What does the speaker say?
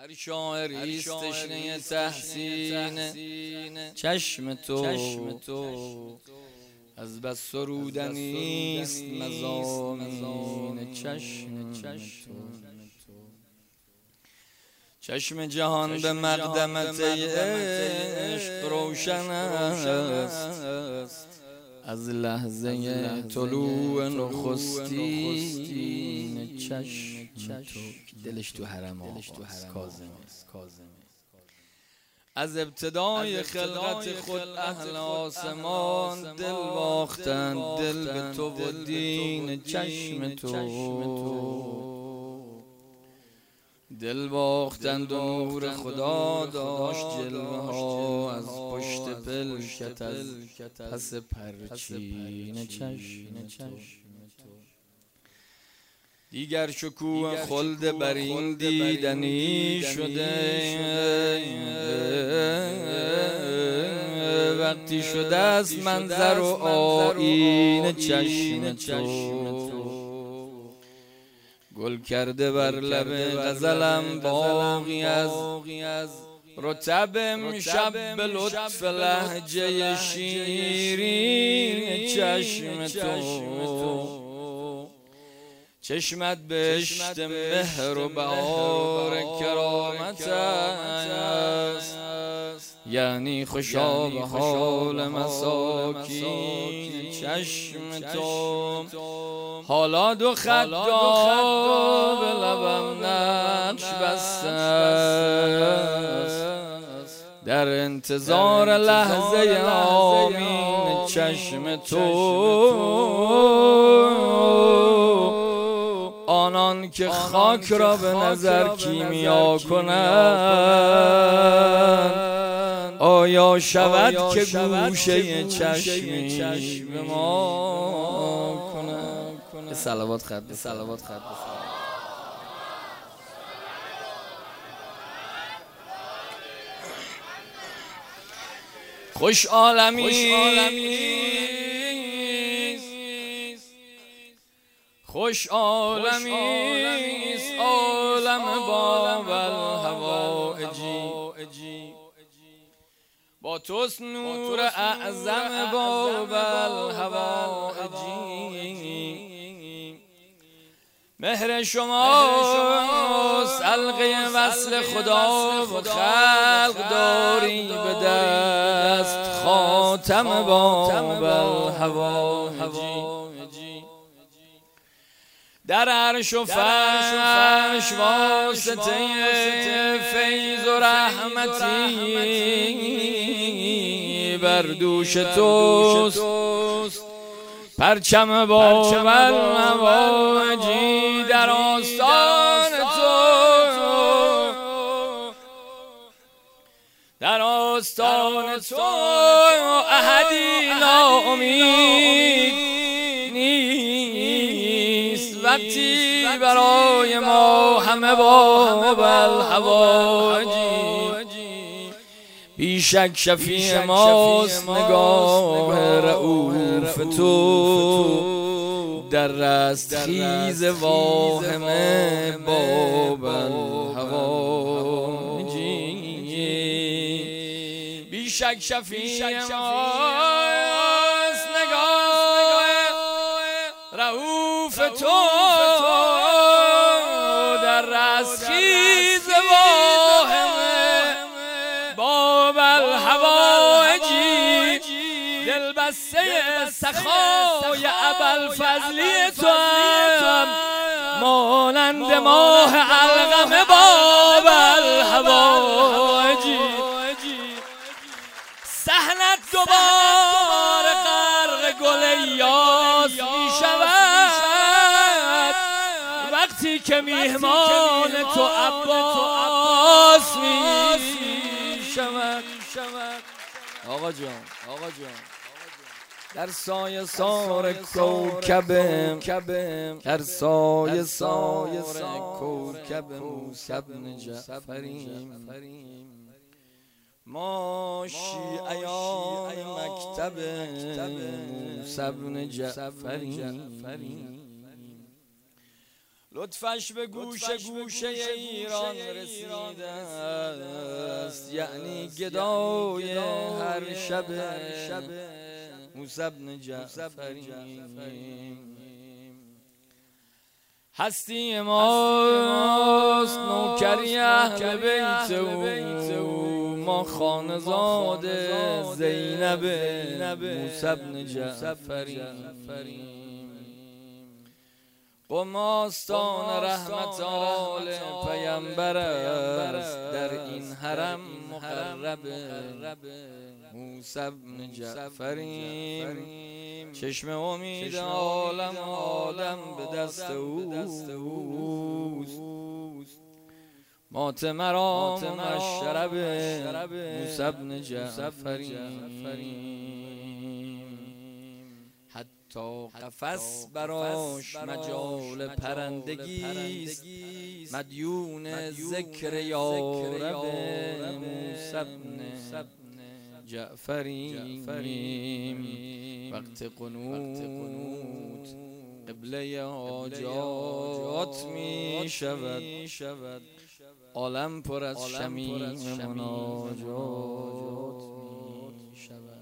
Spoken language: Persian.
هر شاعری تشنه تحسین چشم تو از بس سرودنیست مضامین چشم تو. چشم جهان به مقدمت عشق روشن است، از لحظه طلوع نخستین چشم تو. دلش تو حرم کاظم، از ابتدای خلقت خود اهل آسمان دل باختند، دل به تو و دین چشم تو دل باختند و نور خدا داشت جلوه ها از پشت پلکت، از پس پرچین چشم تو. دیگر شکوه خلد بر این دیدنی شده، وقتی شده از منظر و آیین چشم تو. گل کرده بر لب غزلم باغی از رطب امشب به لطف لهجه شیرین چشم تو. چشمت بهشت مهر و بهار کرامت است، یعنی خوشا به حال مساکین چشم تو. حالا دو خدا به لبم نقش بسته است، در انتظار لحظه آمین چشم تو. آنان که خاک را به نظر کیمیا کنند، آیا شود که گوشه چشمی به ما کنند؟ صلوات خط خوش عالمی، خوش عالمیست عالم باب الهوائجی، با توست نور اعظم باب الهوائجی. مهر شماست حلقه وصل خدا و خلق داری به دست خاتم باب الهوائجی. در عرش و فرش واسطه فیض و رحمتی بر دوش توست، پرچم باب الهوائجی در آستان تو احدی ناامید نیست، وقتی برای ما همه باب الهوائجی. بیشک شفیع ماست نگاه رؤوف تو، در رستخیز واهم باب الهوائجی. بیشک شفیع ماست نگاه رؤوف تو، در رستخیز واهم باب الهوائجی. دل بسته سخای ابوالفضلی تو هم مانند ماه علقم باب الهوائجی. صحنت دوباره غرق گل یاس می شود، وقتی که میهمان تو عباس می شود. آقا جان در سایه سار کوکبم، در سایه سار کوکب موسی بن جعفریم. ما شیعیان مکتب موسی بن جعفریم. لطفش به گوشه ایران رسیده است، یعنی گدای هر شب موسی بن جعفری. هستی ماست نوکری اهل بیت او، ما خانزاد زینب موسی بن جعفری. قم آستان رحمت آل پیمبر است، در این حرم مقرب موسی بن جعفری. چشم امید عالم آدم به دست اوست، مات مرام مشرب موسی بن جعفری. حتی قفس براش مجال پرندگیست، مدیون ذکر یارب موسی بن جعفری. وقت قنوت قبله حاجات می شود، عالم پر از شمیم مناجات می شود.